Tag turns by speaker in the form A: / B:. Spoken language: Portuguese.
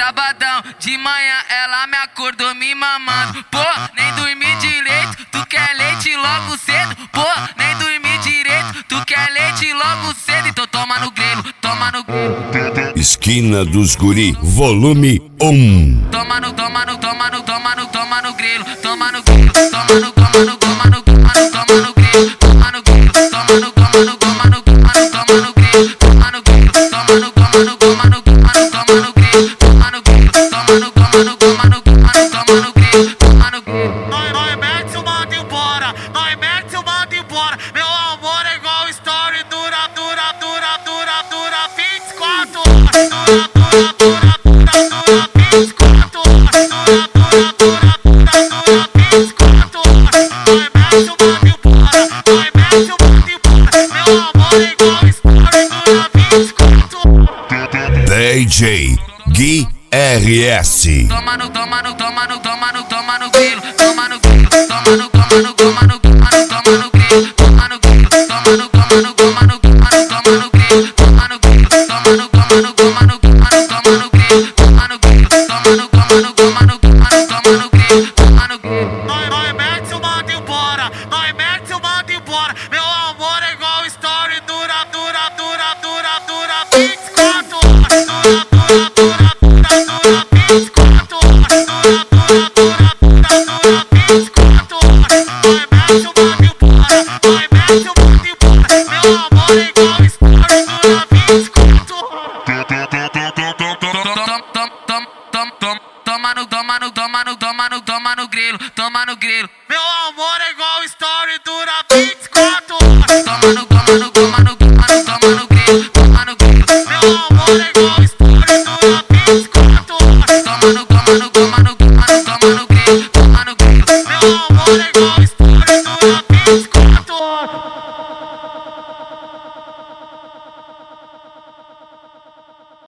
A: Sabadão, de manhã ela me acordou me mamando. Pô, nem dormi direito, tu quer leite logo cedo. Pô, nem dormi direito, tu quer leite logo cedo. Então toma no grelo, toma no grelo.
B: Esquina dos Guri, volume 1.
A: Toma no grelo, toma no grelo, toma no grelo, toma no grelo, toma no grelo, toma no grelo, toma no grelo, toma no grelo, toma no grelo, toma no grelo, toma no grelo, toma no grelo, toma no grelo, toma no grelo, toma no grelo, toma no grelo, toma no grelo, toma no grelo, toma no grelo.
C: Nós mete o manda embora, nós mete o manda embora. Meu amor é igual story, dura 24 horas. Dura 24 horas. Dura 24 horas. Nós mete o manda embora, nós mete o manda embora. Meu amor é igual story, dura 24 horas.
B: DJ Gui RS.
A: Toma no grelo, toma no grelo, toma no grelo, toma no grelo, toma no grelo, toma no grelo, toma no grelo, toma no grelo, toma no grelo, toma no grelo, toma no grelo, toma no grelo, toma no grelo, toma no grelo, toma no grelo, toma no grelo, toma no grelo, toma no grelo, toma no grelo.
C: Nós mete o manda embora, nós mete o manda embora. Meu amor é igual story, dura 24 horas. Dura 24 horas. Dura 24 horas. Nós mete o manda embora, nós mete o manda embora. Meu amor é igual story, dura 24 horas.
A: Toma no grelo, toma no grelo.
C: Meu amor é igual story, dura 24